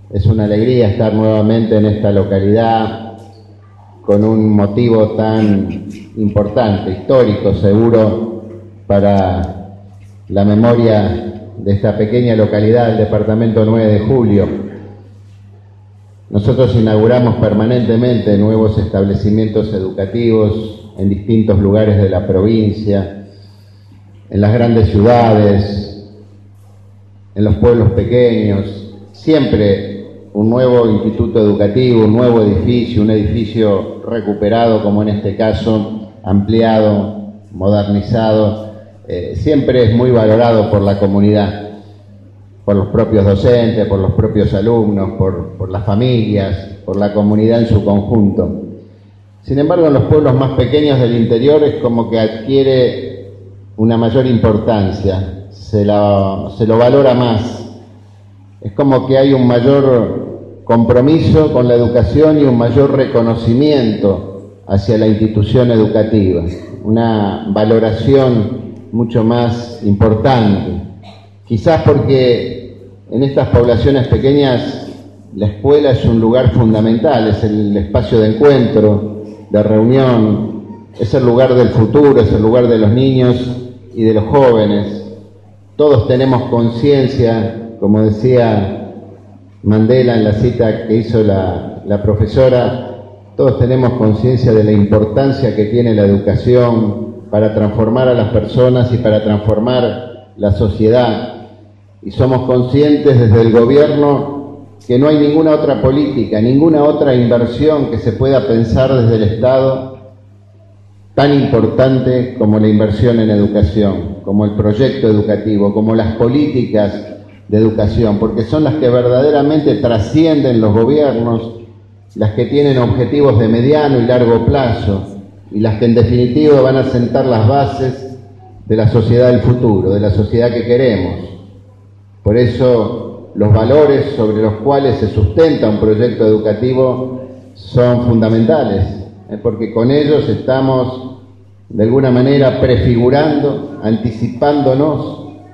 Es una alegría estar nuevamente en esta localidad con un motivo tan importante, histórico seguro, para la memoria de esta pequeña localidad del departamento 9 de Julio. Nosotros inauguramos permanentemente nuevos establecimientos educativos en distintos lugares de la provincia, en las grandes ciudades, en los pueblos pequeños, siempre un nuevo instituto educativo, un nuevo edificio, un edificio recuperado, como en este caso, ampliado, modernizado, siempre es muy valorado por la comunidad, por los propios docentes, por los propios alumnos, por las familias, por la comunidad en su conjunto. Sin embargo, en los pueblos más pequeños del interior es como que adquiere una mayor importancia, se lo valora más. Es como que hay un mayor compromiso con la educación y un mayor reconocimiento hacia la institución educativa, una valoración mucho más importante. Quizás porque en estas poblaciones pequeñas la escuela es un lugar fundamental, es el espacio de encuentro, de reunión, es el lugar del futuro, es el lugar de los niños y de los jóvenes. Todos tenemos conciencia, como decía Mandela en la cita que hizo la profesora, todos tenemos conciencia de la importancia que tiene la educación para transformar a las personas y para transformar la sociedad. Y somos conscientes desde el gobierno que no hay ninguna otra política, ninguna otra inversión que se pueda pensar desde el Estado tan importante como la inversión en educación, como el proyecto educativo, como las políticas de educación, porque son las que verdaderamente trascienden los gobiernos, las que tienen objetivos de mediano y largo plazo y las que en definitiva van a sentar las bases de la sociedad del futuro, de la sociedad que queremos. Por eso los valores sobre los cuales se sustenta un proyecto educativo son fundamentales, porque con ellos estamos de alguna manera prefigurando, anticipándonos,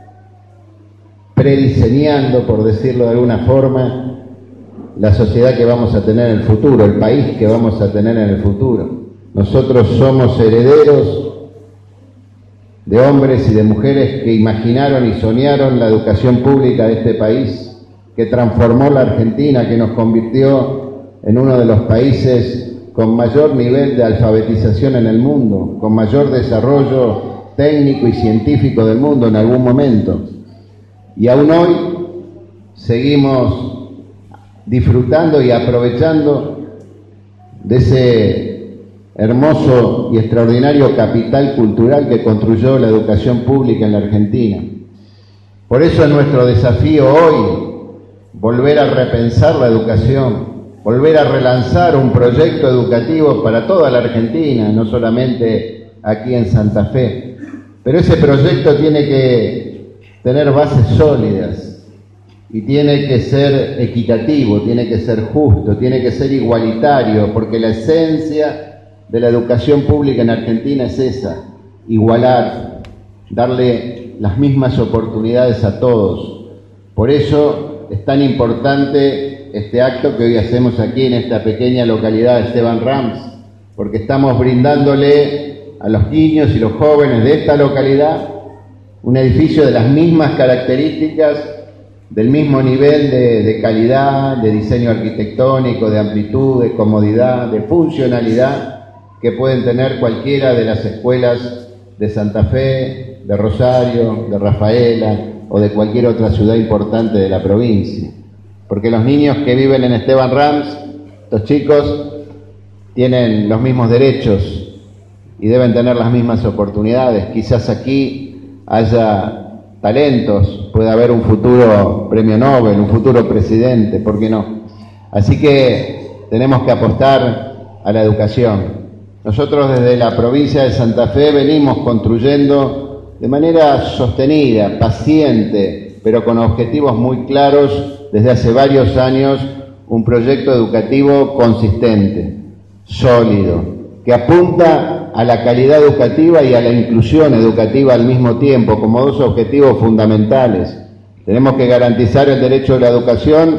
prediseñando, por decirlo de alguna forma, la sociedad que vamos a tener en el futuro, el país que vamos a tener en el futuro. Nosotros somos herederos de hombres y de mujeres que imaginaron y soñaron la educación pública de este país, que transformó la Argentina, que nos convirtió en uno de los países con mayor nivel de alfabetización en el mundo, con mayor desarrollo técnico y científico del mundo en algún momento. Y aún hoy seguimos disfrutando y aprovechando de ese hermoso y extraordinario capital cultural que construyó la educación pública en la Argentina. Por eso es nuestro desafío hoy volver a repensar la educación, volver a relanzar un proyecto educativo para toda la Argentina, no solamente aquí en Santa Fe. Pero ese proyecto tiene que tener bases sólidas y tiene que ser equitativo, tiene que ser justo, tiene que ser igualitario, porque la esencia de la educación pública en Argentina es esa: igualar, darle las mismas oportunidades a todos. Por eso es tan importante este acto que hoy hacemos aquí en esta pequeña localidad de Esteban Rams, porque estamos brindándole a los niños y los jóvenes de esta localidad un edificio de las mismas características, del mismo nivel de calidad, de diseño arquitectónico, de amplitud, de comodidad, de funcionalidad que pueden tener cualquiera de las escuelas de Santa Fe, de Rosario, de Rafaela o de cualquier otra ciudad importante de la provincia. Porque los niños que viven en Esteban Rams, estos chicos, tienen los mismos derechos y deben tener las mismas oportunidades. Quizás aquí haya talentos, puede haber un futuro premio Nobel, un futuro presidente, ¿por qué no? Así que tenemos que apostar a la educación. Nosotros desde la provincia de Santa Fe venimos construyendo de manera sostenida, paciente, pero con objetivos muy claros desde hace varios años, un proyecto educativo consistente, sólido, que apunta a la calidad educativa y a la inclusión educativa al mismo tiempo, como dos objetivos fundamentales. Tenemos que garantizar el derecho a la educación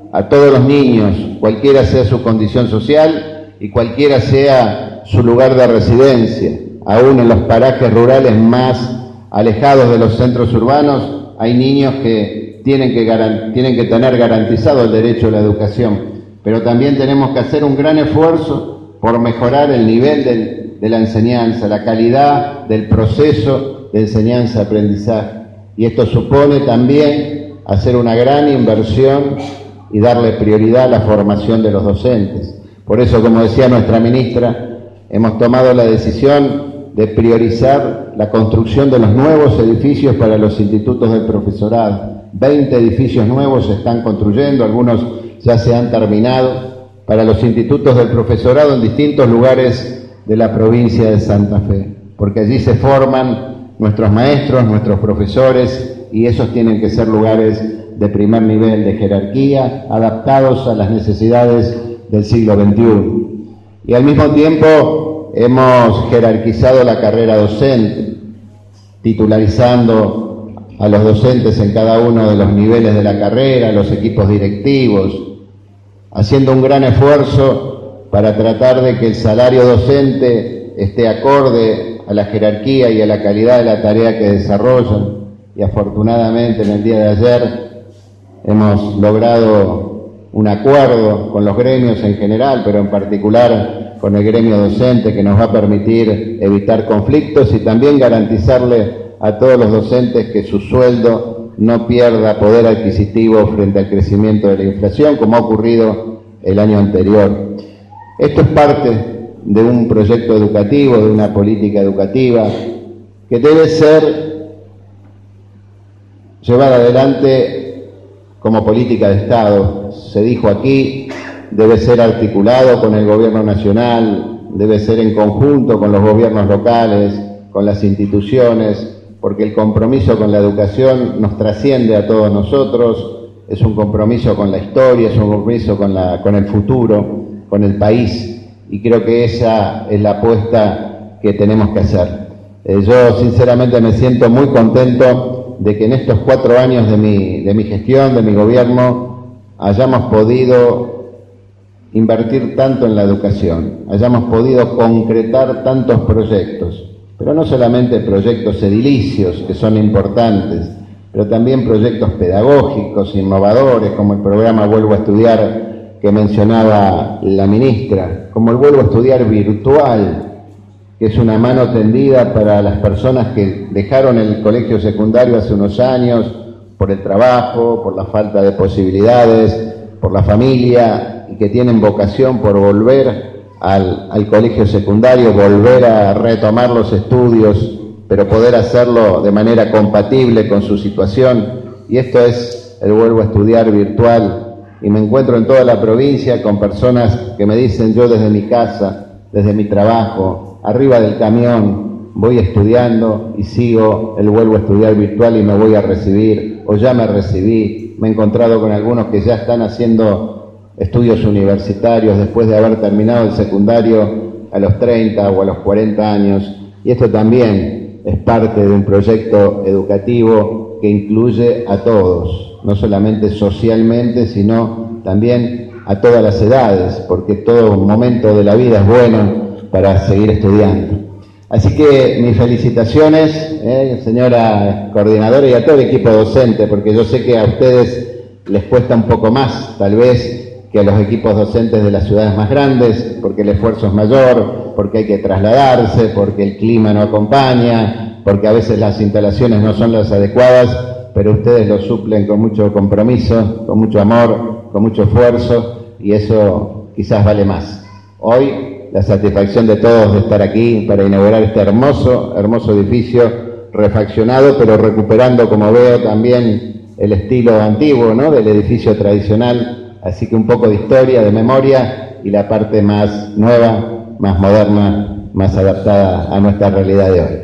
a todos los niños, cualquiera sea su condición social y cualquiera sea su lugar de residencia. Aún en los parajes rurales más alejados de los centros urbanos hay niños que tienen que tener garantizado el derecho a la educación, pero también tenemos que hacer un gran esfuerzo por mejorar el nivel de la enseñanza, la calidad del proceso de enseñanza-aprendizaje. Y esto supone también hacer una gran inversión y darle prioridad a la formación de los docentes. Por eso, como decía nuestra ministra, hemos tomado la decisión de priorizar la construcción de los nuevos edificios para los institutos del profesorado. 20 edificios nuevos se están construyendo, algunos ya se han terminado, para los institutos del profesorado en distintos lugares de la provincia de Santa Fe, porque allí se forman nuestros maestros, nuestros profesores, y esos tienen que ser lugares de primer nivel de jerarquía, adaptados a las necesidades del siglo XXI. Y al mismo tiempo hemos jerarquizado la carrera docente, titularizando a los docentes en cada uno de los niveles de la carrera, los equipos directivos, haciendo un gran esfuerzo para tratar de que el salario docente esté acorde a la jerarquía y a la calidad de la tarea que desarrollan. Y afortunadamente en el día de ayer hemos logrado un acuerdo con los gremios en general, pero en particular con el gremio docente, que nos va a permitir evitar conflictos y también garantizarle a todos los docentes que su sueldo no pierda poder adquisitivo frente al crecimiento de la inflación, como ha ocurrido el año anterior. Esto es parte de un proyecto educativo, de una política educativa que debe ser llevada adelante como política de Estado. Se dijo aquí, debe ser articulado con el gobierno nacional, debe ser en conjunto con los gobiernos locales, con las instituciones, porque el compromiso con la educación nos trasciende a todos nosotros, es un compromiso con la historia, es un compromiso con el futuro, con el país, y creo que esa es la apuesta que tenemos que hacer. Yo sinceramente me siento muy contento de que en estos 4 años de mi gestión, de mi gobierno, hayamos podido invertir tanto en la educación, hayamos podido concretar tantos proyectos, pero no solamente proyectos edilicios, que son importantes, pero también proyectos pedagógicos, innovadores, como el programa Vuelvo a Estudiar que mencionaba la ministra, como el Vuelvo a Estudiar virtual, que es una mano tendida para las personas que dejaron el colegio secundario hace unos años por el trabajo, por la falta de posibilidades, por la familia, y que tienen vocación por volver al colegio secundario, volver a retomar los estudios, pero poder hacerlo de manera compatible con su situación. Y esto es el Vuelvo a Estudiar virtual. Y me encuentro en toda la provincia con personas que me dicen: yo desde mi casa, desde mi trabajo, arriba del camión, voy estudiando y sigo el Vuelvo a Estudiar virtual y me voy a recibir, o ya me recibí. Me he encontrado con algunos que ya están haciendo estudios universitarios después de haber terminado el secundario a los 30 o a los 40 años. Y esto también es parte de un proyecto educativo que incluye a todos, no solamente socialmente, sino también a todas las edades, porque todo momento de la vida es bueno para seguir estudiando. Así que mis felicitaciones, señora coordinadora, y a todo el equipo docente, porque yo sé que a ustedes les cuesta un poco más, tal vez, que a los equipos docentes de las ciudades más grandes, porque el esfuerzo es mayor, porque hay que trasladarse, porque el clima no acompaña, porque a veces las instalaciones no son las adecuadas, pero ustedes lo suplen con mucho compromiso, con mucho amor, con mucho esfuerzo, y eso quizás vale más. Hoy, la satisfacción de todos de estar aquí para inaugurar este hermoso edificio refaccionado, pero recuperando, como veo, también el estilo antiguo, ¿no?, del edificio tradicional. Así que un poco de historia, de memoria, y la parte más nueva, más moderna, más adaptada a nuestra realidad de hoy.